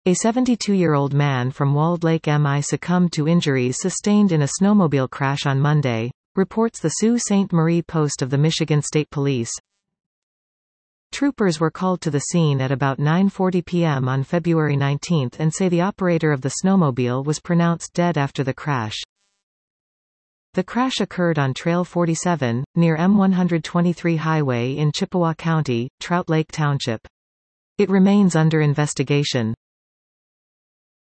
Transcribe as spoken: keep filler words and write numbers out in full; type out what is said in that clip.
A seventy-two-year-old man from Walled Lake, Missouri succumbed to injuries sustained in a snowmobile crash on Monday, reports the Sault Ste. Marie Post of the Michigan State Police. Troopers were called to the scene at about nine forty p m on February nineteenth and say the operator of the snowmobile was pronounced dead after the crash. The crash occurred on Trail forty-seven, near M one twenty-three highway in Chippewa County, Trout Lake Township. It remains under investigation.